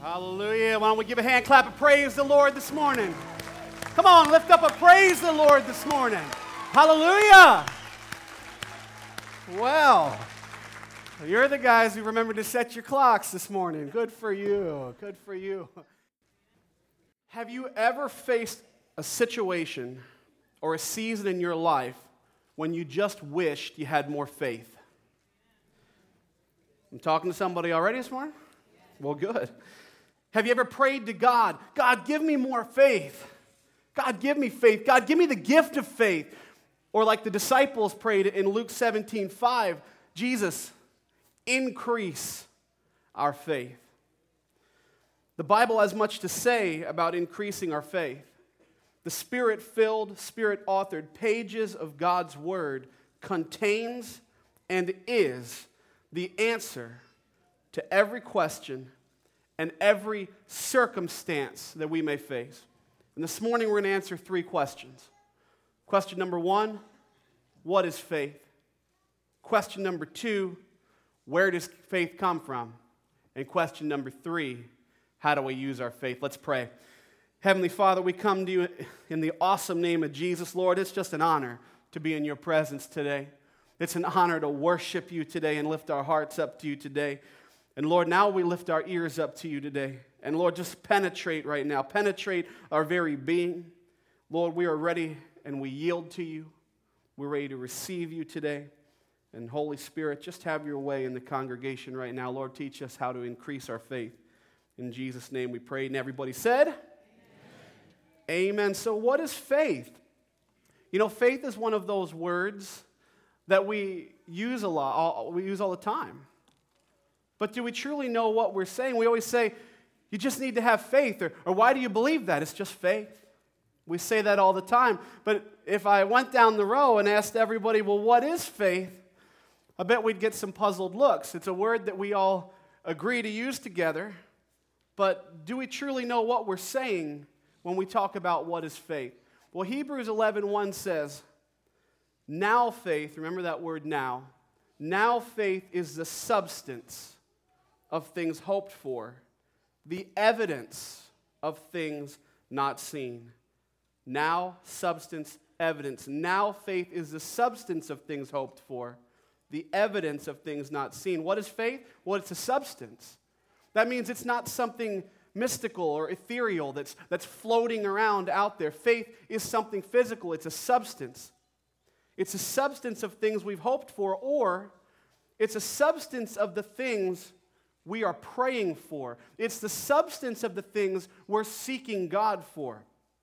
Hallelujah. Why don't we give a hand clap of praise to the Lord this morning? Come on, lift up a praise to the Lord this morning. Hallelujah. Well, you're the guys who remembered to set your clocks this morning. Good for you. Good for you. Have you ever faced a situation or a season in your life when you just wished you had more faith? I'm talking to somebody already this morning? Well, good. Have you ever prayed to God, God, give me more faith. God, give me faith. God, give me the gift of faith. Or like the disciples prayed in Luke 17:5, Jesus, increase our faith. The Bible has much to say about increasing our faith. The Spirit-filled, Spirit-authored pages of God's Word contains and is the answer to every question and every circumstance that we may face. And this morning we're going to answer three questions. Question number one, what is faith? Question number two, where does faith come from? And question number three, how do we use our faith? Let's pray. Heavenly Father, we come to you in the awesome name of Jesus. Lord, it's just an honor to be in your presence today. It's an honor to worship you today and lift our hearts up to you today. And Lord, now we lift our ears up to you today. And Lord, just penetrate right now. Penetrate our very being. Lord, we are ready and we yield to you. We're ready to receive you today. And Holy Spirit, just have your way in the congregation right now. Lord, teach us how to increase our faith. In Jesus' name we pray. And everybody said? Amen. So what is faith? You know, faith is one of those words that we use a lot, we use all the time. But do we truly know what we're saying? We always say, you just need to have faith, or why do you believe that? It's just faith. We say that all the time. But if I went down the row and asked everybody, well, what is faith? I bet we'd get some puzzled looks. It's a word that we all agree to use together. But do we truly know what we're saying when we talk about what is faith? Well, Hebrews 11:1 says, now faith, remember that word now faith is the substance of things hoped for, the evidence of things not seen. Now, substance, evidence. Now faith is the substance of things hoped for, the evidence of things not seen. What is faith? Well, it's a substance. That means it's not something mystical or ethereal that's floating around out there. Faith is something physical. It's a substance. It's a substance of things we've hoped for, or it's a substance of the things we are praying for. It's the substance of the things we're seeking God for.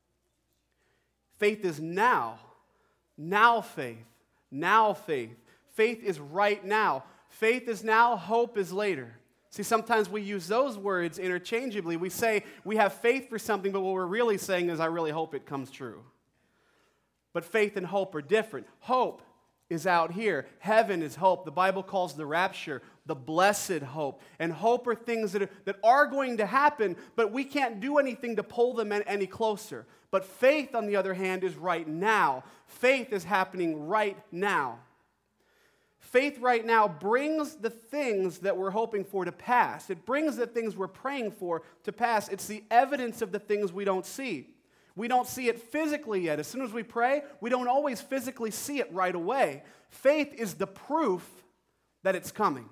Faith is now. Now faith. Now faith. Faith is right now. Faith is now, hope is later. See, sometimes we use those words interchangeably. We say we have faith for something, but what we're really saying is I really hope it comes true. But faith and hope are different. Hope is out here. Heaven is hope. The Bible calls the rapture the blessed hope. And hope are things that are going to happen, but we can't do anything to pull them any closer. But faith, on the other hand, is right now. Faith is happening right now. Faith right now brings the things that we're hoping for to pass. It brings the things we're praying for to pass. It's the evidence of the things we don't see. We don't see it physically yet. As soon as we pray, we don't always physically see it right away. Faith is the proof that it's coming.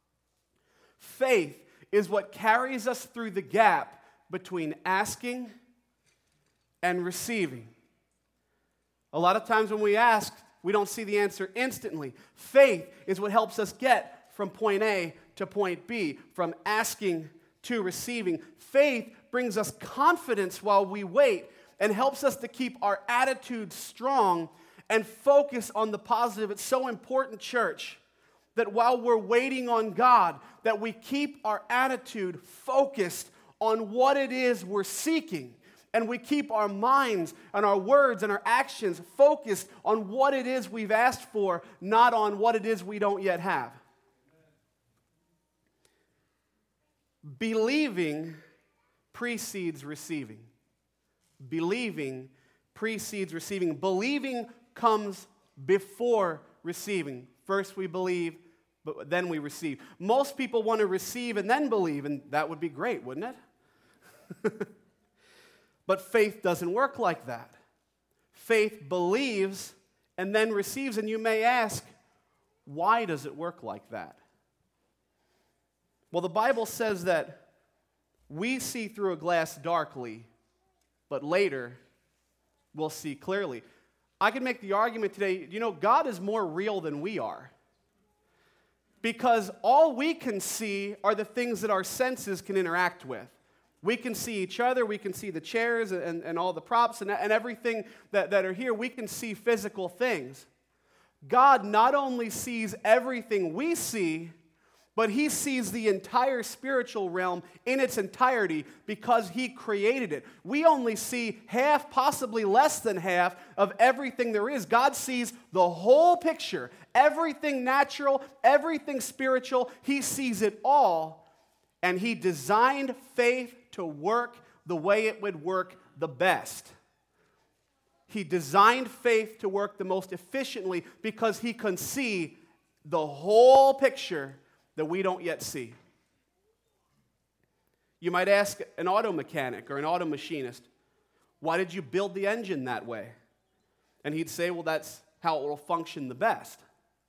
Faith is what carries us through the gap between asking and receiving. A lot of times when we ask, we don't see the answer instantly. Faith is what helps us get from point A to point B, from asking to receiving. Faith brings us confidence while we wait and helps us to keep our attitude strong and focus on the positive. It's so important, church, that while we're waiting on God, that we keep our attitude focused on what it is we're seeking. And we keep our minds and our words and our actions focused on what it is we've asked for, not on what it is we don't yet have. Believing precedes receiving. Believing precedes receiving. Believing comes before receiving. First we believe, but then we receive. Most people want to receive and then believe, and that would be great, wouldn't it? But faith doesn't work like that. Faith believes and then receives, and you may ask, why does it work like that? Well, the Bible says that we see through a glass darkly, but later we'll see clearly. I can make the argument today, God is more real than we are. Because all we can see are the things that our senses can interact with. We can see each other, we can see the chairs and all the props and everything that are here. We can see physical things. God not only sees everything we see, but he sees the entire spiritual realm in its entirety because he created it. We only see half, possibly less than half, of everything there is. God sees the whole picture, everything natural, everything spiritual. He sees it all, and he designed faith to work the way it would work the best. He designed faith to work the most efficiently because he can see the whole picture that we don't yet see. You might ask an auto mechanic or an auto machinist, why did you build the engine that way? And he'd say, well, that's how it will function the best.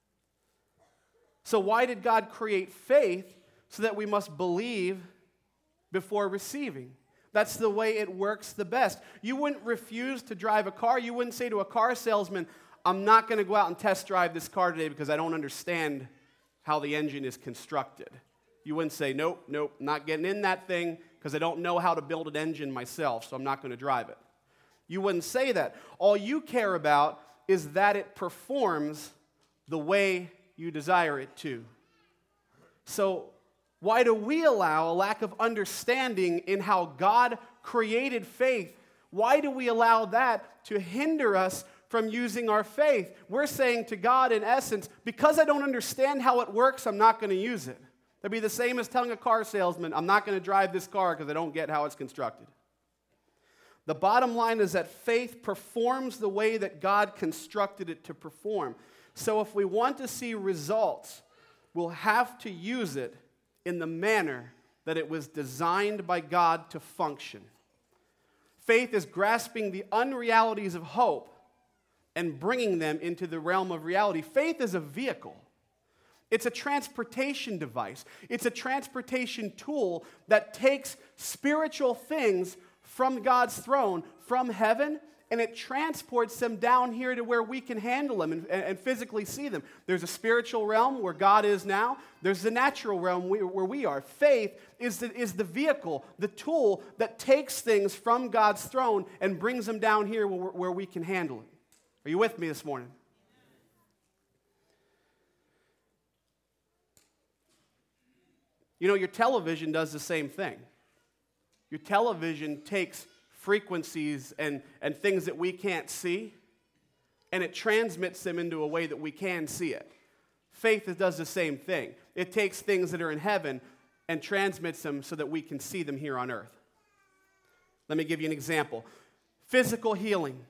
So why did God create faith so that we must believe before receiving? That's the way it works the best. You wouldn't refuse to drive a car. You wouldn't say to a car salesman, I'm not going to go out and test drive this car today because I don't understand how the engine is constructed. You wouldn't say, nope, not getting in that thing because I don't know how to build an engine myself, so I'm not going to drive it. You wouldn't say that. All you care about is that it performs the way you desire it to. So why do we allow a lack of understanding in how God created faith? Why do we allow that to hinder us from using our faith? We're saying to God, in essence, because I don't understand how it works, I'm not going to use it. That'd be the same as telling a car salesman, I'm not going to drive this car because I don't get how it's constructed. The bottom line is that faith performs the way that God constructed it to perform. So if we want to see results, we'll have to use it in the manner that it was designed by God to function. Faith is grasping the unrealities of hope and bringing them into the realm of reality. Faith is a vehicle. It's a transportation device. It's a transportation tool that takes spiritual things from God's throne, from heaven, and it transports them down here to where we can handle them and physically see them. There's a spiritual realm where God is now. There's the natural realm where we are. Faith is the vehicle, the tool that takes things from God's throne and brings them down here where we can handle it. Are you with me this morning? Your television does the same thing. Your television takes frequencies and things that we can't see, and it transmits them into a way that we can see it. Faith does the same thing. It takes things that are in heaven and transmits them so that we can see them here on earth. Let me give you an example. Physical healing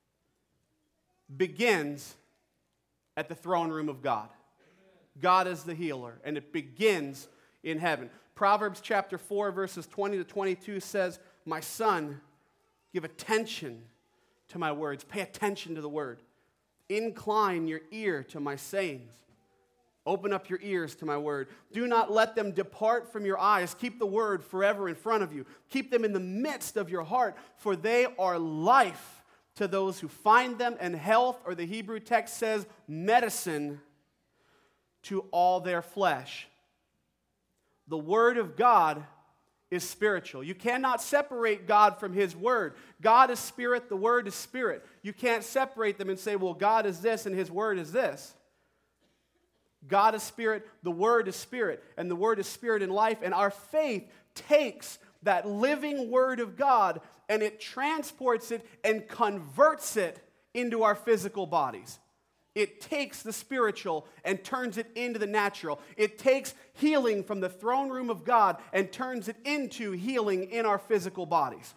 begins at the throne room of God. God is the healer, and it begins in heaven. Proverbs chapter 4, verses 20 to 22 says, my son, give attention to my words. Pay attention to the word. Incline your ear to my sayings. Open up your ears to my word. Do not let them depart from your eyes. Keep the word forever in front of you. Keep them in the midst of your heart, for they are life to those who find them, and health, or the Hebrew text says, medicine to all their flesh. The word of God is spiritual. You cannot separate God from his word. God is spirit, the word is spirit. You can't separate them and say, well, God is this and his word is this. God is spirit, the word is spirit, and the word is spirit and life, and our faith takes that living word of God and it transports it and converts it into our physical bodies. It takes the spiritual and turns it into the natural. It takes healing from the throne room of God and turns it into healing in our physical bodies.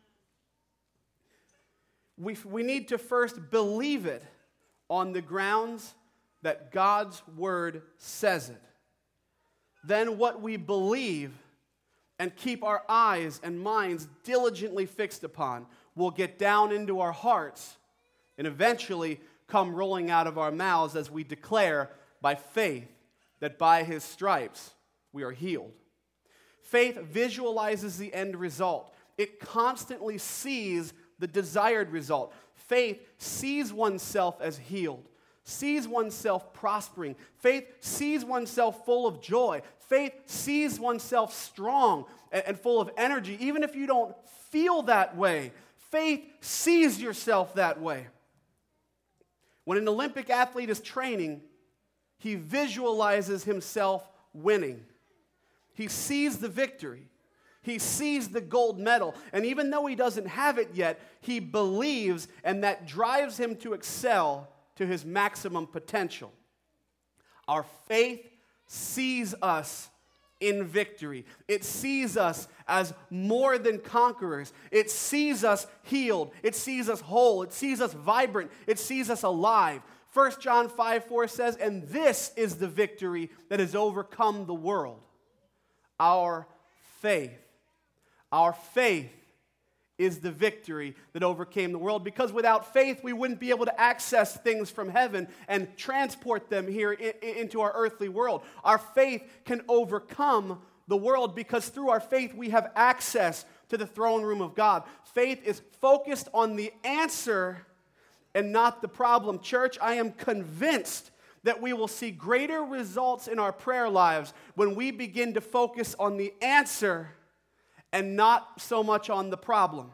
We need to first believe it on the grounds that God's word says it. Then what we believe and keep our eyes and minds diligently fixed upon will get down into our hearts and eventually come rolling out of our mouths as we declare by faith that by his stripes we are healed. Faith visualizes the end result. It constantly sees the desired result. Faith sees oneself as healed, sees oneself prospering. Faith sees oneself full of joy. Faith sees oneself strong and full of energy. Even if you don't feel that way, faith sees yourself that way. When an Olympic athlete is training, he visualizes himself winning. He sees the victory. He sees the gold medal. And even though he doesn't have it yet, he believes, and that drives him to excel to his maximum potential. Our faith sees us in victory. It sees us as more than conquerors. It sees us healed. It sees us whole. It sees us vibrant. It sees us alive. 1 John 5:4 says, "And this is the victory that has overcome the world, our faith." Our faith is the victory that overcame the world, because without faith we wouldn't be able to access things from heaven and transport them here into our earthly world. Our faith can overcome the world because through our faith we have access to the throne room of God. Faith is focused on the answer and not the problem. Church, I am convinced that we will see greater results in our prayer lives when we begin to focus on the answer and not so much on the problem.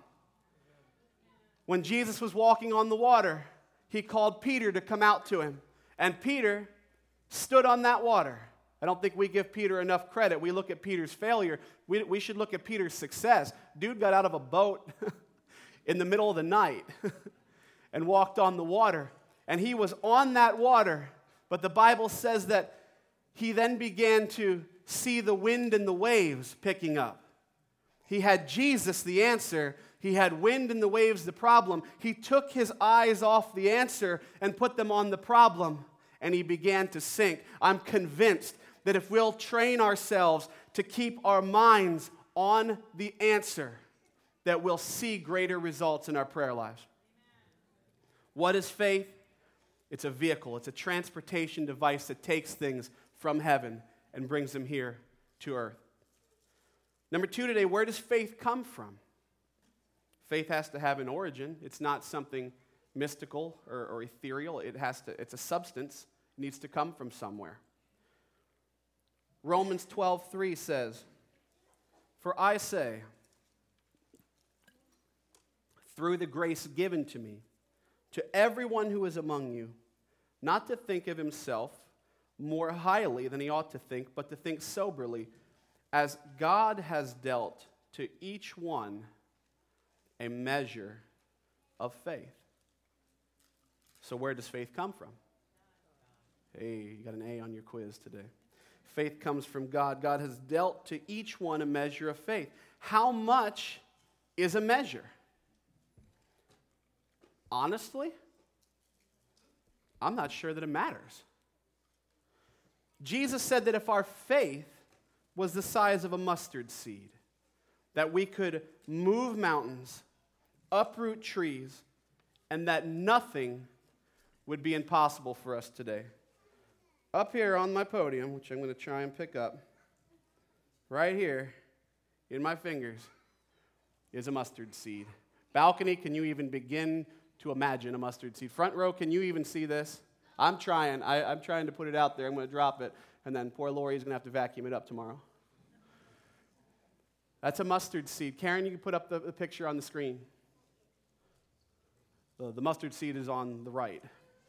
When Jesus was walking on the water, he called Peter to come out to him. And Peter stood on that water. I don't think we give Peter enough credit. We look at Peter's failure. We should look at Peter's success. Dude got out of a boat in the middle of the night and walked on the water. And he was on that water. But the Bible says that he then began to see the wind and the waves picking up. He had Jesus, the answer. He had wind and the waves, the problem. He took his eyes off the answer and put them on the problem, and he began to sink. I'm convinced that if we'll train ourselves to keep our minds on the answer, that we'll see greater results in our prayer lives. What is faith? It's a vehicle. It's a transportation device that takes things from heaven and brings them here to earth. Number 2 today, where does faith come from? Faith has to have an origin. It's not something mystical or ethereal. It's a substance. It needs to come from somewhere. Romans 12:3 says, "For I say, through the grace given to me, to everyone who is among you, not to think of himself more highly than he ought to think, but to think soberly, as God has dealt to each one a measure of faith." So where does faith come from? Hey, you got an A on your quiz today. Faith comes from God. God has dealt to each one a measure of faith. How much is a measure? Honestly, I'm not sure that it matters. Jesus said that if our faith was the size of a mustard seed, that we could move mountains, uproot trees, and that nothing would be impossible for us today. Up here on my podium, which I'm going to try and pick up, right here in my fingers, is a mustard seed. Balcony, can you even begin to imagine a mustard seed? Front row, can you even see this? I'm trying. I'm trying to put it out there. I'm going to drop it, and then poor Lori's going to have to vacuum it up tomorrow. That's a mustard seed. Karen, you can put up the picture on the screen. The mustard seed is on the right.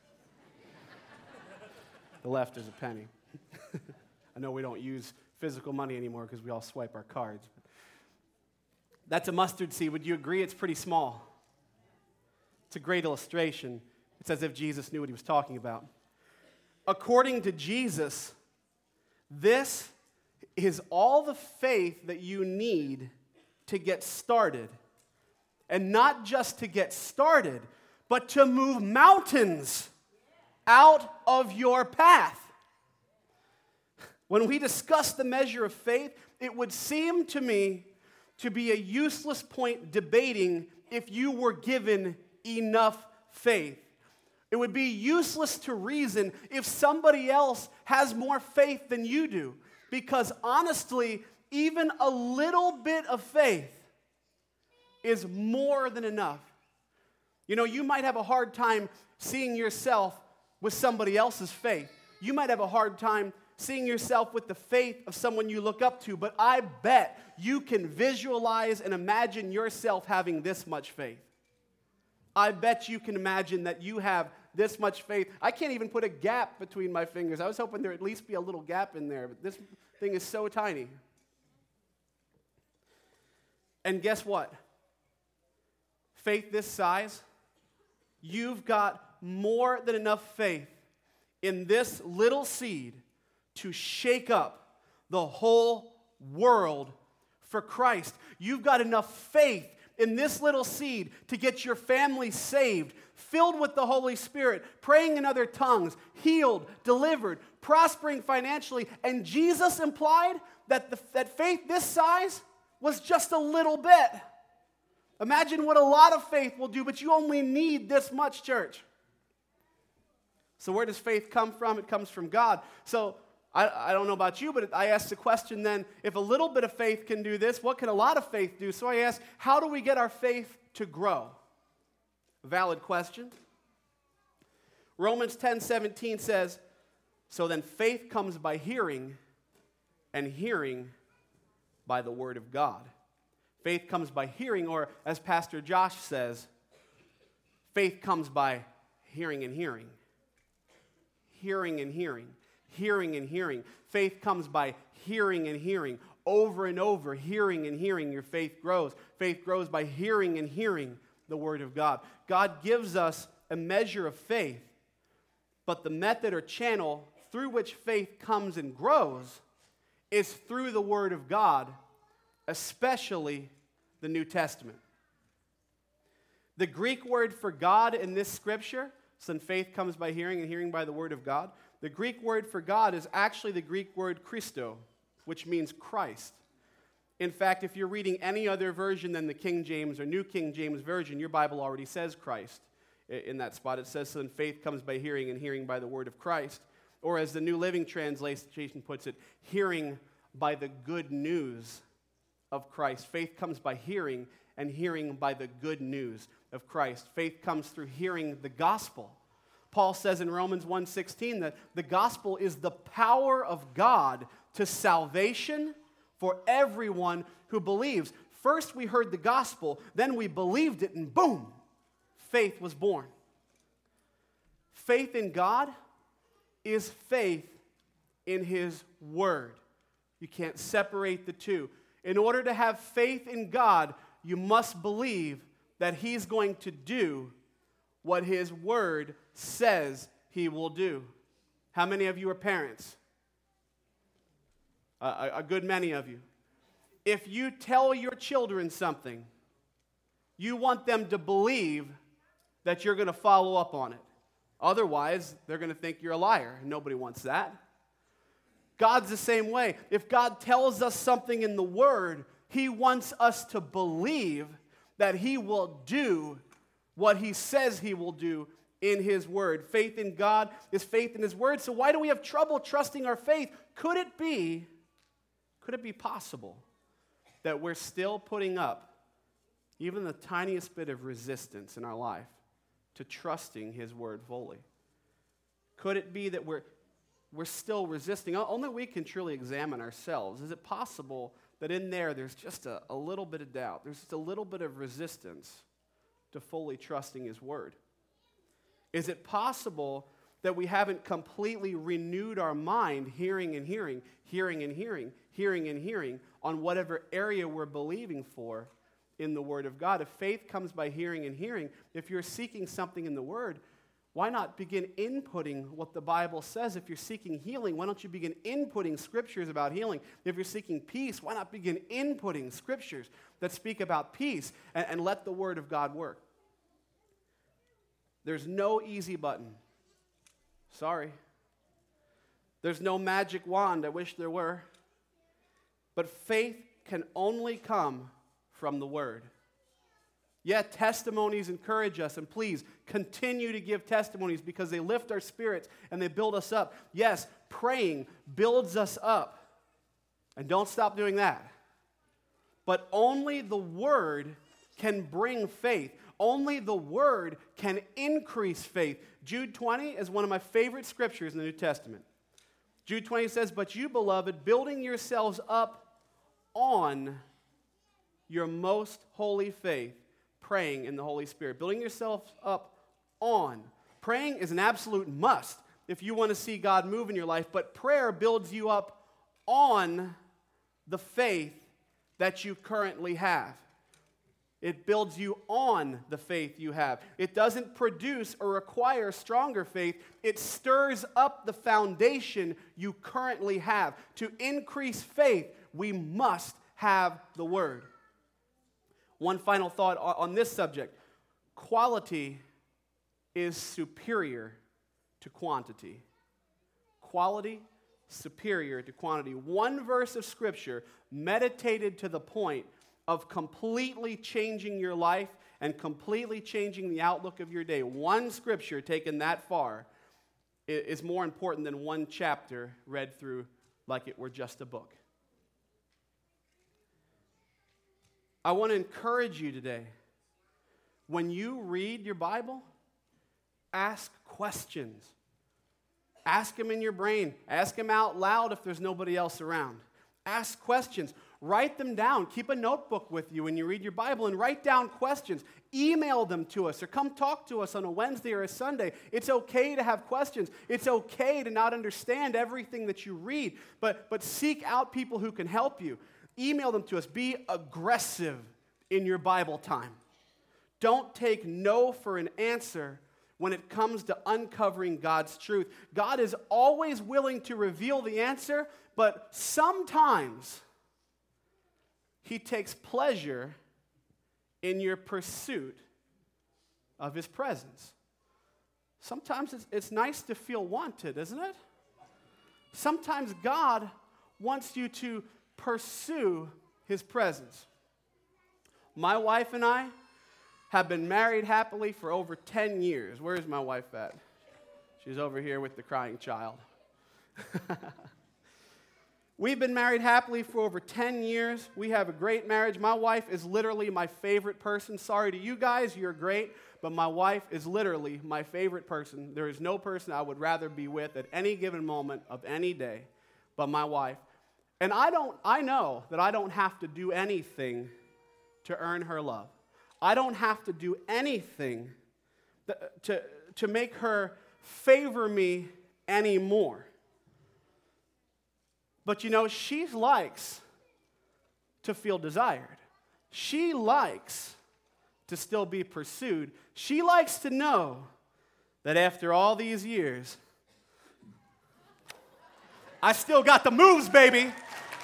The left is a penny. I know we don't use physical money anymore because we all swipe our cards. That's a mustard seed. Would you agree it's pretty small? It's a great illustration. It's as if Jesus knew what he was talking about. According to Jesus, this is all the faith that you need to get started. And not just to get started, but to move mountains out of your path. When we discuss the measure of faith, it would seem to me to be a useless point debating if you were given enough faith. It would be useless to reason if somebody else has more faith than you do. Because honestly, even a little bit of faith is more than enough. You know, you might have a hard time seeing yourself with somebody else's faith. You might have a hard time seeing yourself with the faith of someone you look up to, but I bet you can visualize and imagine yourself having this much faith. I bet you can imagine that you have this much faith. I can't even put a gap between my fingers. I was hoping there'd at least be a little gap in there, but this thing is so tiny. And guess what? Faith this size, you've got more than enough faith in this little seed to shake up the whole world for Christ. You've got enough faith in this little seed to get your family saved, filled with the Holy Spirit, praying in other tongues, healed, delivered, prospering financially. And Jesus implied that faith this size was just a little bit. Imagine what a lot of faith will do, but you only need this much, church. So where does faith come from? It comes from God. So I don't know about you, but I asked the question then, if a little bit of faith can do this, what can a lot of faith do? So I asked, how do we get our faith to grow? Valid question. Romans 10:17 says, so then faith comes by hearing, and hearing by the word of God. Faith comes by hearing, or as Pastor Josh says, faith comes by hearing and hearing. Hearing and hearing. Hearing and hearing. Faith comes by hearing and hearing. Over and over, hearing and hearing, your faith grows. Faith grows by hearing and hearing the word of God. God gives us a measure of faith, but the method or channel through which faith comes and grows is through the word of God, especially the New Testament. The Greek word for God in this scripture, so then faith comes by hearing and hearing by the word of God. The Greek word for God is actually the Greek word Christo, which means Christ. In fact, if you're reading any other version than the King James or New King James Version, your Bible already says Christ. In that spot, it says, so then faith comes by hearing and hearing by the word of Christ. Or as the New Living Translation puts it, hearing by the good news of Christ. Faith comes by hearing, and hearing by the good news of Christ. Faith comes through hearing the gospel. Paul says in Romans 1:16 that the gospel is the power of God to salvation for everyone who believes. First we heard the gospel, then we believed it, and boom, faith was born. Faith in God is faith in His Word. You can't separate the two. In order to have faith in God, you must believe that He's going to do what His Word says He will do. How many of you are parents? A good many of you. If you tell your children something, you want them to believe that you're going to follow up on it. Otherwise, they're going to think you're a liar. Nobody wants that. God's the same way. If God tells us something in the Word, He wants us to believe that He will do what He says He will do in His Word. Faith in God is faith in His Word. So why do we have trouble trusting our faith? Could it be possible that we're still putting up even the tiniest bit of resistance in our life to trusting His Word fully? Could it be that we're still resisting? Only we can truly examine ourselves. Is it possible that in there's just a little bit of doubt? There's just a little bit of resistance to fully trusting His Word? Is it possible that we haven't completely renewed our mind hearing and hearing, hearing and hearing, hearing and hearing on whatever area we're believing for in the Word of God? If faith comes by hearing and hearing, if you're seeking something in the Word, why not begin inputting what the Bible says? If you're seeking healing, why don't you begin inputting scriptures about healing? If you're seeking peace, why not begin inputting scriptures that speak about peace and let the Word of God work? There's no easy button. Sorry. There's no magic wand. I wish there were. But faith can only come from the Word. Yet testimonies encourage us, and please continue to give testimonies because they lift our spirits and they build us up. Yes, praying builds us up, and don't stop doing that. But only the Word can bring faith. Only the Word can increase faith. Jude 20 is one of my favorite scriptures in the New Testament. Jude 20 says, "But you, beloved, building yourselves up on your most holy faith, praying in the Holy Spirit." Building yourself up on. Praying is an absolute must if you want to see God move in your life, but prayer builds you up on the faith that you currently have. It builds you on the faith you have. It doesn't produce or require stronger faith. It stirs up the foundation you currently have. To increase faith, we must have the Word. One final thought on this subject. Quality is superior to quantity. Quality superior to quantity. One verse of Scripture meditated to the point of completely changing your life and completely changing the outlook of your day. One Scripture taken that far is more important than one chapter read through like it were just a book. I want to encourage you today, when you read your Bible, ask questions. Ask them in your brain. Ask them out loud if there's nobody else around. Ask questions. Write them down. Keep a notebook with you when you read your Bible and write down questions. Email them to us or come talk to us on a Wednesday or a Sunday. It's okay to have questions. It's okay to not understand everything that you read, but seek out people who can help you. Email them to us. Be aggressive in your Bible time. Don't take no for an answer when it comes to uncovering God's truth. God is always willing to reveal the answer, but sometimes He takes pleasure in your pursuit of His presence. Sometimes it's nice to feel wanted, isn't it? Sometimes God wants you to pursue His presence. My wife and I have been married happily for over 10 years. Where's my wife at? She's over here with the crying child. We've been married happily for over 10 years. We have a great marriage. My wife is literally my favorite person. Sorry to you guys, you're great, but my wife is literally my favorite person. There is no person I would rather be with at any given moment of any day but my wife. And I know that I don't have to do anything to earn her love. I don't have to do anything to make her favor me anymore. But you know, she likes to feel desired. She likes to still be pursued. She likes to know that after all these years, I still got the moves, baby.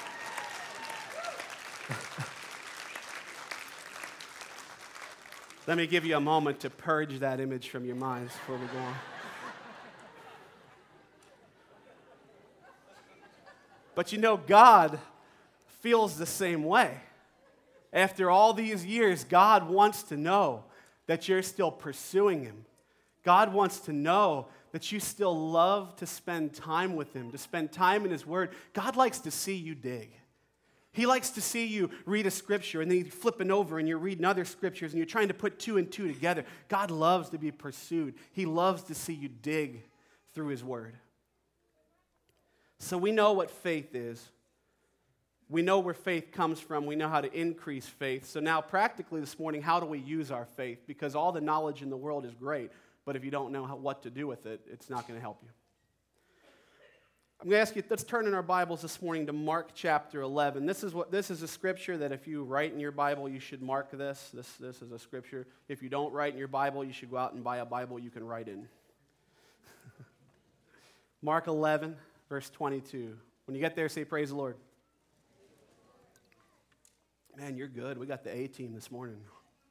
Let me give you a moment to purge that image from your minds before we go on. But you know, God feels the same way. After all these years, God wants to know that you're still pursuing Him. God wants to know that you still love to spend time with Him, to spend time in His Word. God likes to see you dig. He likes to see you read a scripture and then you're flipping over and you're reading other scriptures and you're trying to put two and two together. God loves to be pursued. He loves to see you dig through His Word. So we know what faith is. We know where faith comes from. We know how to increase faith. So now practically this morning, how do we use our faith? Because all the knowledge in the world is great, but if you don't know what to do with it, it's not going to help you. I'm going to ask you, let's turn in our Bibles this morning to Mark chapter 11. This is a scripture that if you write in your Bible, you should mark this. This is a scripture. If you don't write in your Bible, you should go out and buy a Bible you can write in. Mark 11, verse 22. When you get there, say, praise the Lord. Man, you're good. We got the A-team this morning.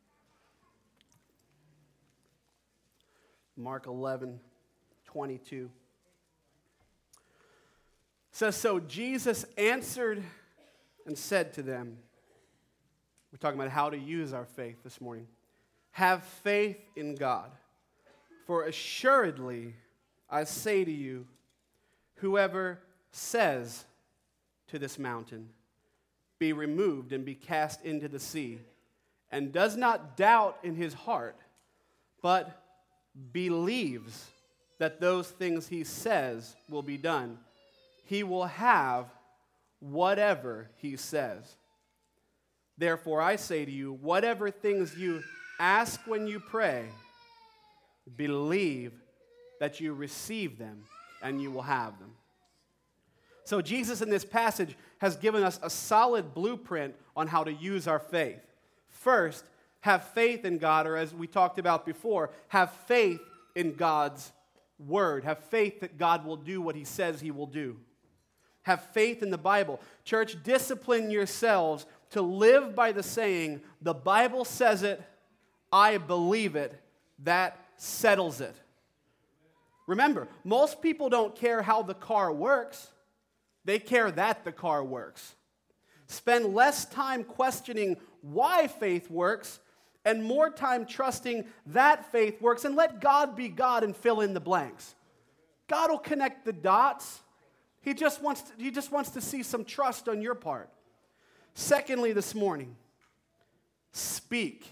Mark 11, 22. Says, so Jesus answered and said to them, we're talking about how to use our faith this morning. Have faith in God, for assuredly I say to you, whoever says to this mountain, be removed and be cast into the sea, and does not doubt in his heart, but believes that those things he says will be done, he will have whatever he says. Therefore I say to you, whatever things you ask when you pray, believe that you receive them and you will have them. So Jesus in this passage has given us a solid blueprint on how to use our faith. First, have faith in God, or as we talked about before, have faith in God's word. Have faith that God will do what he says he will do. Have faith in the Bible. Church, discipline yourselves to live by the saying, the Bible says it, I believe it, that settles it. Remember, most people don't care how the car works. They care that the car works. Spend less time questioning why faith works and more time trusting that faith works, and let God be God and fill in the blanks. God will connect the dots. He just wants to see some trust on your part. Secondly, this morning, speak.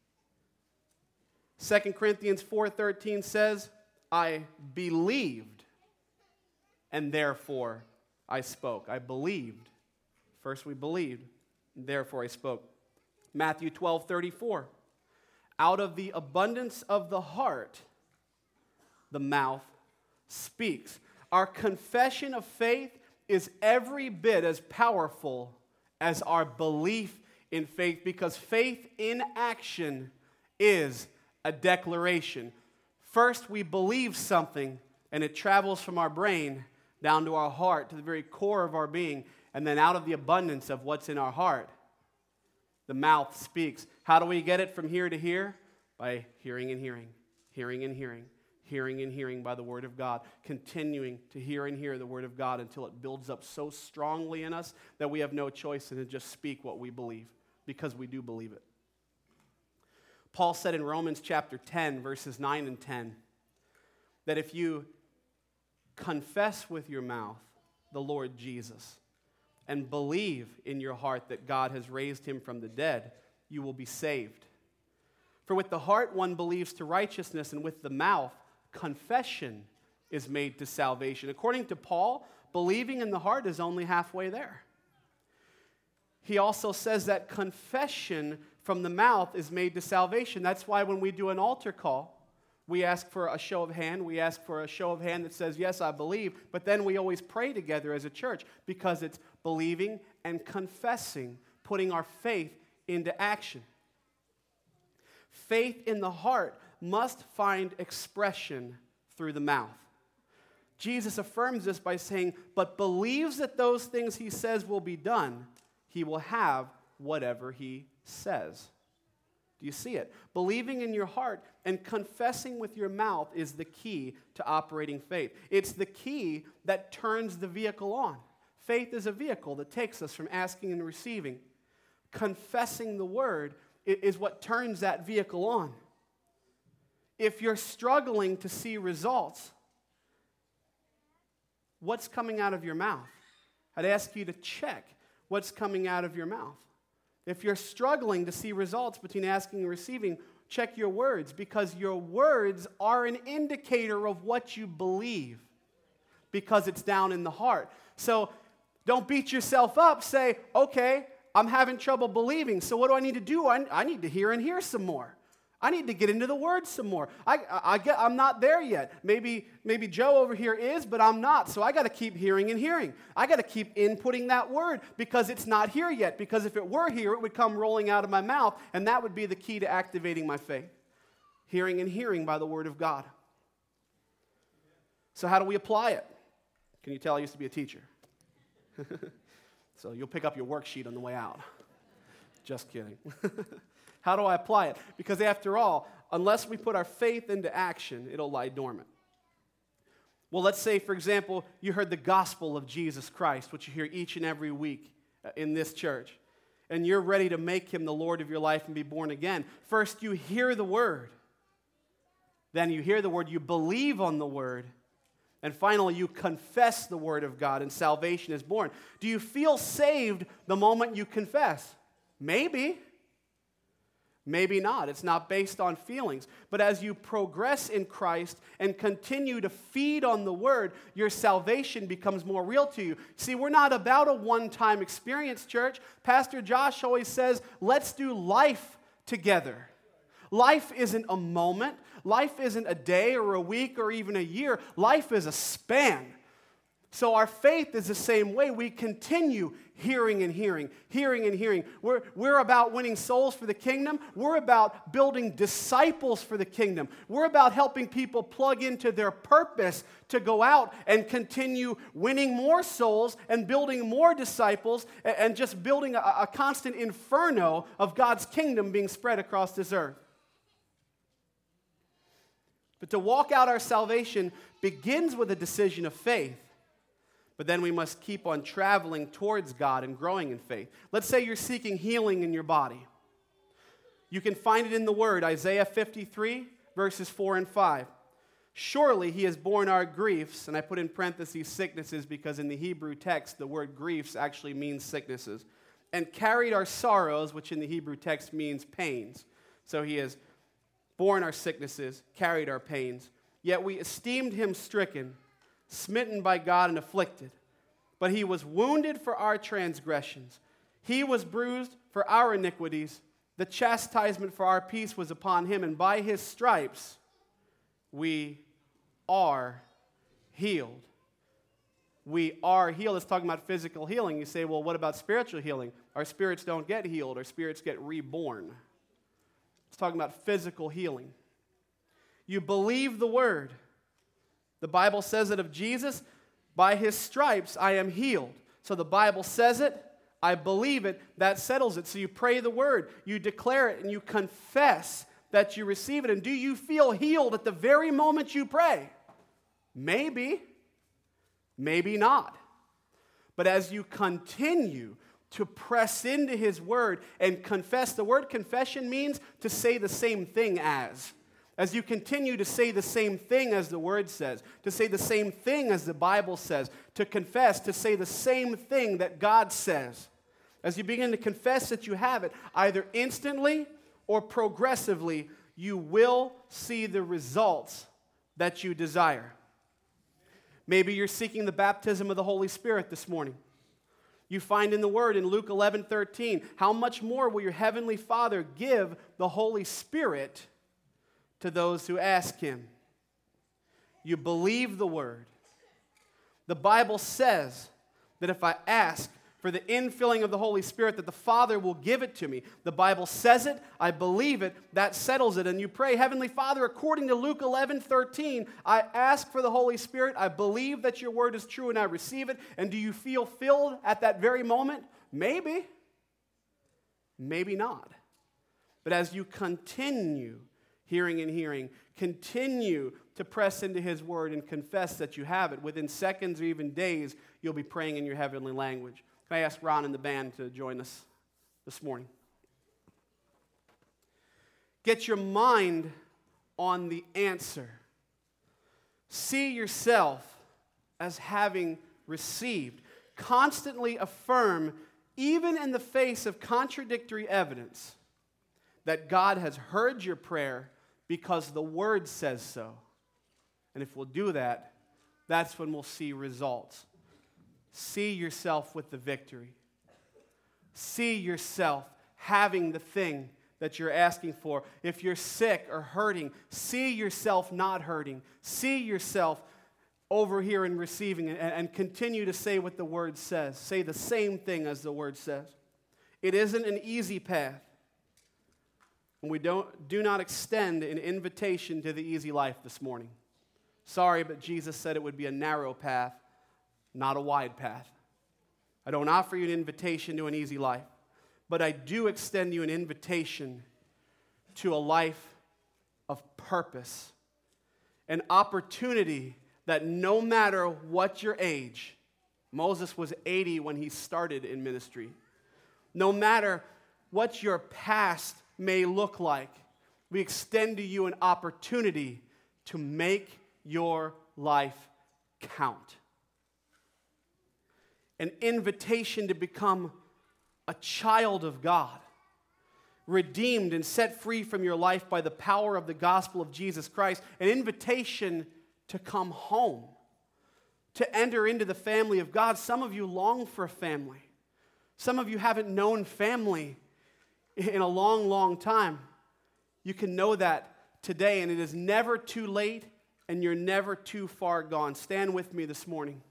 2 Corinthians 4:13 says, I believed, and therefore I spoke. I believed. First we believed, and therefore I spoke. Matthew 12:34, out of the abundance of the heart, the mouth speaks. Our confession of faith is every bit as powerful as our belief in faith, because faith in action is a declaration. First, we believe something, and it travels from our brain down to our heart, to the very core of our being, and then out of the abundance of what's in our heart, the mouth speaks. How do we get it from here to here? By hearing and hearing, hearing and hearing, hearing and hearing by the Word of God, continuing to hear and hear the Word of God until it builds up so strongly in us that we have no choice than to just speak what we believe, because we do believe it. Paul said in Romans chapter 10, verses 9 and 10, that if you confess with your mouth the Lord Jesus and believe in your heart that God has raised him from the dead, you will be saved. For with the heart one believes to righteousness, and with the mouth confession is made to salvation. According to Paul, believing in the heart is only halfway there. He also says that confession from the mouth is made to salvation. That's why when we do an altar call, we ask for a show of hand. We ask for a show of hand that says, yes, I believe. But then we always pray together as a church, because it's believing and confessing, putting our faith into action. Faith in the heart must find expression through the mouth. Jesus affirms this by saying, but believes that those things he says will be done, he will have whatever he says. Do you see it? Believing in your heart and confessing with your mouth is the key to operating faith. It's the key that turns the vehicle on. Faith is a vehicle that takes us from asking and receiving. Confessing the word is what turns that vehicle on. If you're struggling to see results, what's coming out of your mouth? I'd ask you to check what's coming out of your mouth. If you're struggling to see results between asking and receiving, check your words, because your words are an indicator of what you believe, because it's down in the heart. So don't beat yourself up. Say, okay, I'm having trouble believing, so what do I need to do? I need to hear and hear some more. I need to get into the Word some more. I'm not there yet. Maybe Joe over here is, but I'm not. So I got to keep hearing and hearing. I got to keep inputting that Word, because it's not here yet. Because if it were here, it would come rolling out of my mouth, and that would be the key to activating my faith. Hearing and hearing by the Word of God. So how do we apply it? Can you tell I used to be a teacher? So you'll pick up your worksheet on the way out. Just kidding. How do I apply it? Because after all, unless we put our faith into action, it'll lie dormant. Well, let's say, for example, you heard the gospel of Jesus Christ, which you hear each and every week in this church, and you're ready to make him the Lord of your life and be born again, first you hear the word. Then you hear the word, you believe on the word, and finally you confess the word of God, and salvation is born. Do you feel saved the moment you confess? Maybe. Maybe not. It's not based on feelings. But as you progress in Christ and continue to feed on the Word, your salvation becomes more real to you. See, we're not about a one-time experience, church. Pastor Josh always says, let's do life together. Life isn't a moment. Life isn't a day or a week or even a year. Life is a span. So our faith is the same way. We continue hearing and hearing, hearing and hearing. We're about winning souls for the kingdom. We're about building disciples for the kingdom. We're about helping people plug into their purpose to go out and continue winning more souls and building more disciples and just building a constant inferno of God's kingdom being spread across this earth. But to walk out our salvation begins with a decision of faith. But then we must keep on traveling towards God and growing in faith. Let's say you're seeking healing in your body. You can find it in the Word, Isaiah 53, verses 4 and 5. Surely he has borne our griefs, and I put in parentheses sicknesses because in the Hebrew text the word griefs actually means sicknesses, and carried our sorrows, which in the Hebrew text means pains. So he has borne our sicknesses, carried our pains, yet we esteemed him stricken, smitten by God and afflicted. But he was wounded for our transgressions. He was bruised for our iniquities. The chastisement for our peace was upon him, and by his stripes we are healed. We are healed. It's talking about physical healing. You say, well, what about spiritual healing? Our spirits don't get healed. Our spirits get reborn. It's talking about physical healing. You believe the word. The Bible says it of Jesus, by his stripes I am healed. So the Bible says it, I believe it, that settles it. So you pray the word, you declare it, and you confess that you receive it. And do you feel healed at the very moment you pray? Maybe, maybe not. But as you continue to press into his word and confess, the word confession means to say the same thing as. As you continue to say the same thing as the Word says, to say the same thing as the Bible says, to confess, to say the same thing that God says. As you begin to confess that you have it, either instantly or progressively, you will see the results that you desire. Maybe you're seeking the baptism of the Holy Spirit this morning. You find in the Word in Luke 11:13, how much more will your heavenly Father give the Holy Spirit to those who ask him? You believe the word. The Bible says that if I ask for the infilling of the Holy Spirit, that the Father will give it to me. The Bible says it, I believe it, that settles it. And you pray, Heavenly Father, according to Luke 11:13, I ask for the Holy Spirit, I believe that your word is true, and I receive it. And do you feel filled at that very moment? Maybe. Maybe not. But as you continue hearing and hearing, continue to press into his word and confess that you have it. Within seconds or even days, you'll be praying in your heavenly language. Can I ask Ron and the band to join us this morning? Get your mind on the answer. See yourself as having received. Constantly affirm, even in the face of contradictory evidence, that God has heard your prayer because the Word says so. And if we'll do that, that's when we'll see results. See yourself with the victory. See yourself having the thing that you're asking for. If you're sick or hurting, see yourself not hurting. See yourself over here and receiving it, and continue to say what the Word says. Say the same thing as the Word says. It isn't an easy path. And we do not extend an invitation to the easy life this morning. Sorry, but Jesus said it would be a narrow path, not a wide path. I don't offer you an invitation to an easy life, but I do extend you an invitation to a life of purpose, an opportunity that no matter what your age, Moses was 80 when he started in ministry. No matter what your past may look like, we extend to you an opportunity to make your life count. An invitation to become a child of God, redeemed and set free from your life by the power of the gospel of Jesus Christ. An invitation to come home, to enter into the family of God. Some of you long for a family. Some of you haven't known family in a long, long time. You can know that today, and it is never too late, and you're never too far gone. Stand with me this morning.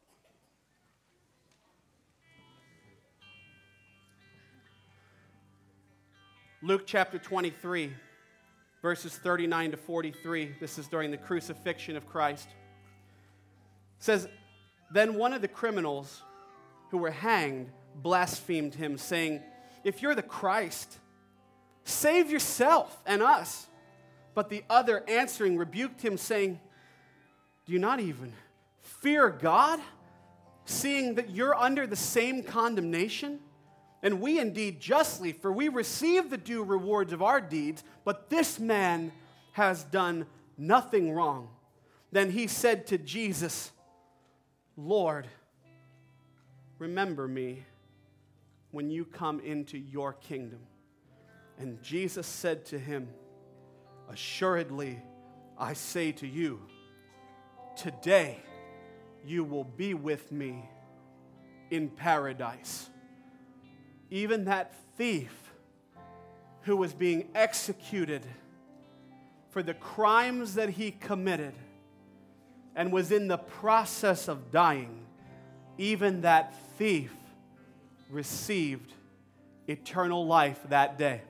Luke chapter 23, verses 39 to 43. This is during the crucifixion of Christ. It says, "Then one of the criminals who were hanged blasphemed him, saying, 'If you're the Christ, save yourself and us.' But the other answering rebuked him, saying, 'Do you not even fear God, seeing that you're under the same condemnation? And we indeed justly, for we receive the due rewards of our deeds, but this man has done nothing wrong.' Then he said to Jesus, 'Lord, remember me when you come into your kingdom.' And Jesus said to him, 'Assuredly, I say to you, today you will be with me in paradise.'" Even that thief who was being executed for the crimes that he committed and was in the process of dying, even that thief received eternal life that day.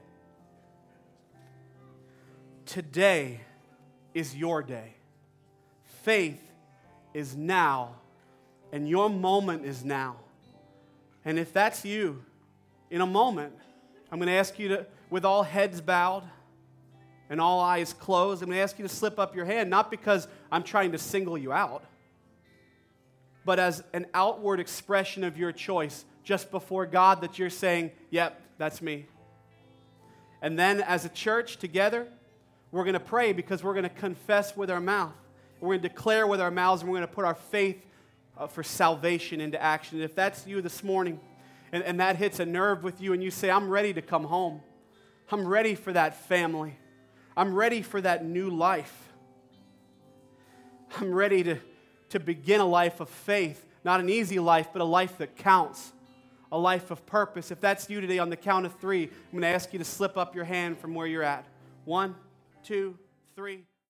Today is your day. Faith is now, and your moment is now. And if that's you, in a moment, I'm going to ask you to, with all heads bowed and all eyes closed, I'm going to ask you to slip up your hand, not because I'm trying to single you out, but as an outward expression of your choice just before God that you're saying, "Yep, that's me." And then as a church together, we're going to pray because we're going to confess with our mouth. We're going to declare with our mouths, and we're going to put our faith for salvation into action. And if that's you this morning, and that hits a nerve with you, and you say, "I'm ready to come home. I'm ready for that family. I'm ready for that new life. I'm ready to begin a life of faith, not an easy life, but a life that counts, a life of purpose." If that's you today, on the count of 3, I'm going to ask you to slip up your hand from where you're at. 1, 2, 3.